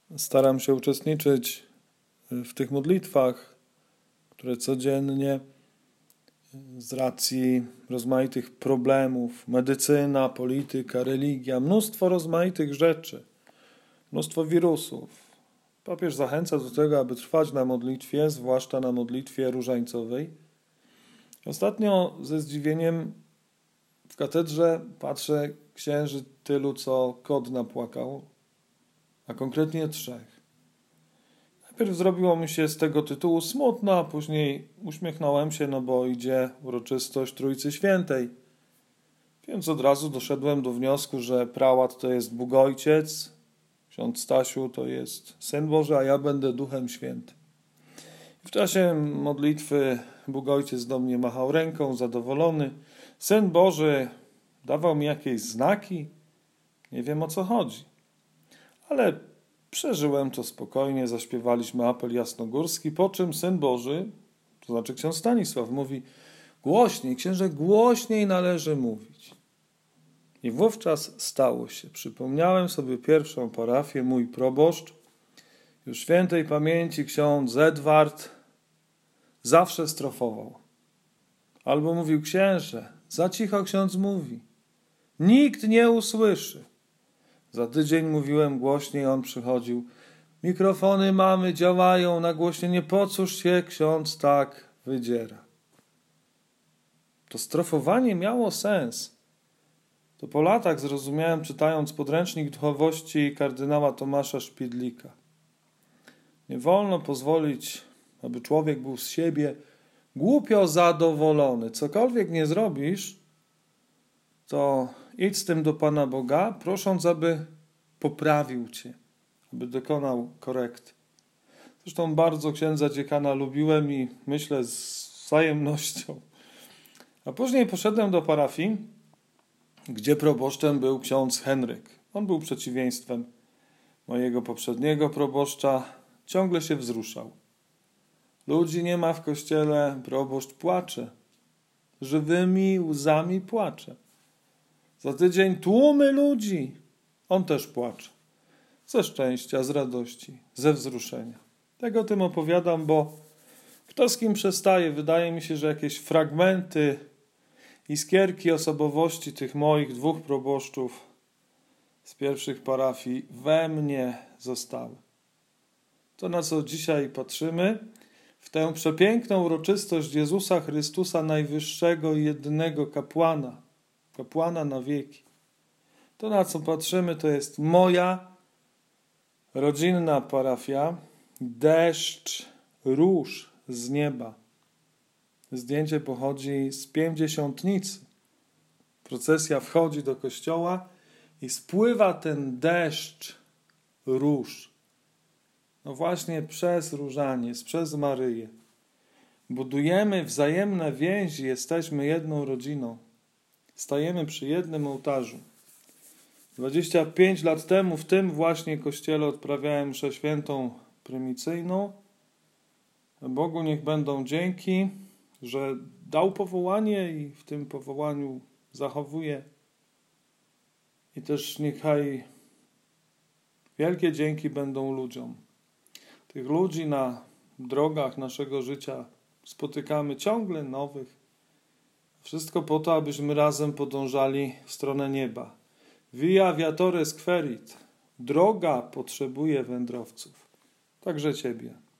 staram się uczestniczyć w tych modlitwach, które codziennie z racji rozmaitych problemów, medycyna, polityka, religia, mnóstwo rozmaitych rzeczy, mnóstwo wirusów. Papież zachęca do tego, aby trwać na modlitwie, zwłaszcza na modlitwie różańcowej. Ostatnio ze zdziwieniem w katedrze patrzę księży tylu, co kot napłakał, a konkretnie 3. Najpierw zrobiło mi się z tego tytułu smutno, a później uśmiechnąłem się, bo idzie uroczystość Trójcy Świętej. Więc od razu doszedłem do wniosku, że prałat to jest Bóg Ojciec, ksiądz Stasiu to jest Syn Boży, a ja będę Duchem Świętym. W czasie modlitwy Bóg Ojciec do mnie machał ręką, zadowolony. Syn Boży dawał mi jakieś znaki. Nie wiem, o co chodzi. Ale przeżyłem to spokojnie, zaśpiewaliśmy apel jasnogórski, po czym Syn Boży, to znaczy ksiądz Stanisław, mówi: głośniej, księże, głośniej należy mówić. I wówczas stało się. Przypomniałem sobie pierwszą parafię, mój proboszcz, już świętej pamięci ksiądz Edward, zawsze strofował. Albo mówił: księże, za cicho ksiądz mówi. Nikt nie usłyszy. Za tydzień mówiłem głośniej, on przychodził: mikrofony mamy, działają, nagłośnienie, po cóż się ksiądz tak wydziera. To strofowanie miało sens. To po latach zrozumiałem, czytając podręcznik duchowości kardynała Tomasza Szpidlika. Nie wolno pozwolić, aby człowiek był z siebie głupio zadowolony. Cokolwiek nie zrobisz, to idź z tym do Pana Boga, prosząc, aby poprawił cię, aby dokonał korekty. Zresztą bardzo księdza dziekana lubiłem i myślę z wzajemnością. A później poszedłem do parafii, gdzie proboszczem był ksiądz Henryk. On był przeciwieństwem mojego poprzedniego proboszcza. Ciągle się wzruszał. Ludzi nie ma w kościele, proboszcz płacze. Żywymi łzami płacze. Za tydzień tłumy ludzi. On też płacze. Ze szczęścia, z radości, ze wzruszenia. Tak o tym opowiadam, bo kto z kim przestaje, wydaje mi się, że jakieś fragmenty, iskierki osobowości tych moich 2 proboszczów z pierwszych parafii we mnie zostały. To, na co dzisiaj patrzymy, w tę przepiękną uroczystość Jezusa Chrystusa, najwyższego i jedynego kapłana na wieki. To, na co patrzymy, to jest moja rodzinna parafia, deszcz róż z nieba. Zdjęcie pochodzi z Pięćdziesiątnicy. Procesja wchodzi do kościoła i spływa ten deszcz róż. No właśnie przez różaniec, przez Maryję. Budujemy wzajemne więzi, jesteśmy jedną rodziną. Stajemy przy jednym ołtarzu. 25 lat temu w tym właśnie kościele odprawiałem mszę świętą prymicyjną. Bogu niech będą dzięki, że dał powołanie i w tym powołaniu zachowuje. I też niechaj wielkie dzięki będą ludziom. Tych ludzi na drogach naszego życia spotykamy ciągle nowych. Wszystko po to, abyśmy razem podążali w stronę nieba. Via viatores querit. Droga potrzebuje wędrowców. Także Ciebie.